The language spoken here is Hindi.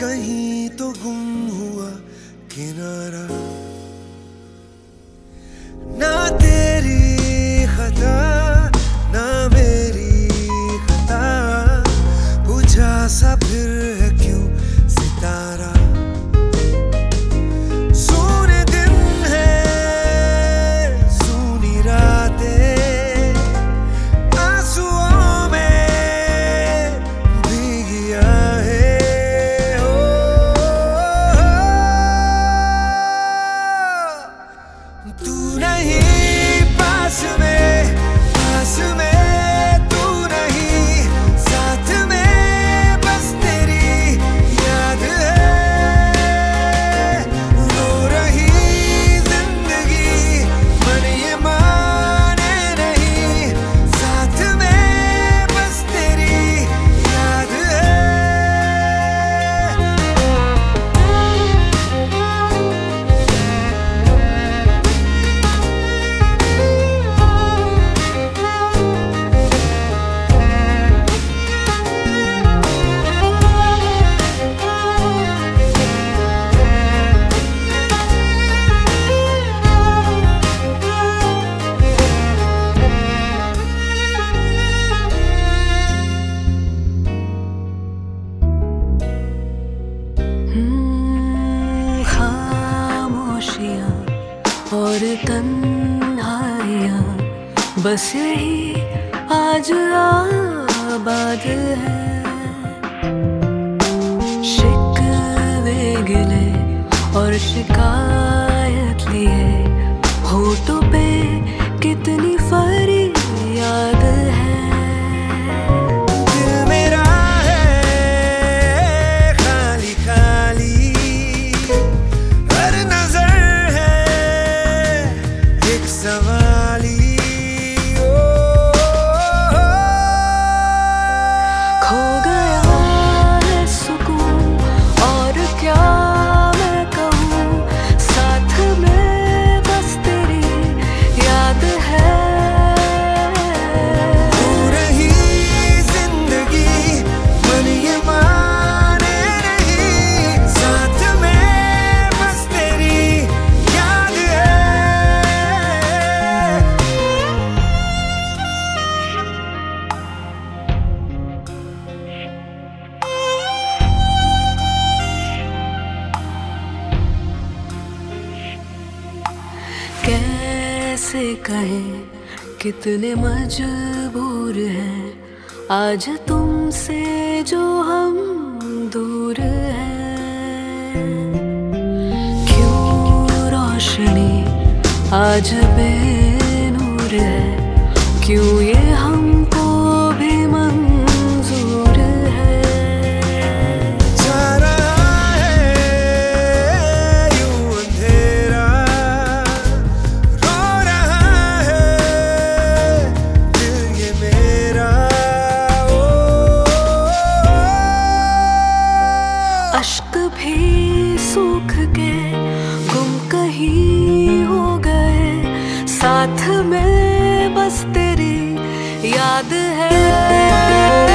कहीं तो गुम हुआ किनारा, ना तेरी खता ना मेरी खता, बुझा सा फिर है क्यों सितारा। सूने दिन है सूनी रातें, आंसुओं में भीगिया है हो। तू नहीं पास में तू नहीं साथ में, बस तेरी याद है। रो रही जिंदगी मन ये माने नहीं, साथ में बस तेरी याद है। खामोशियाँ और तन्हाइयाँ, बस यही आज आबाद है। शिकवे गिले और शिकायत लिए, होठों पे कितनी फरियाद है। दिल मेरा है खाली खाली, हर नजर है एक सवाली। खो गया है सुकून और क्या मैं कहूँ, साथ में बस तेरी याद है। हो रही जिंदगी मन ये माने नहीं, साथ में बस तेरी याद है। कैसे कहें कितने मजबूर हैं, आज तुमसे जो हम दूर हैं। क्यों रोशनी आज बेनूर है, क्यों ये हमको भी मंजूर है। जा रहा है यूं अंधेरा, रो रहा है दिल ये मेरा। अश्क भी सूख के गुम कहीं हो गए, साथ में बस तेरी याद है।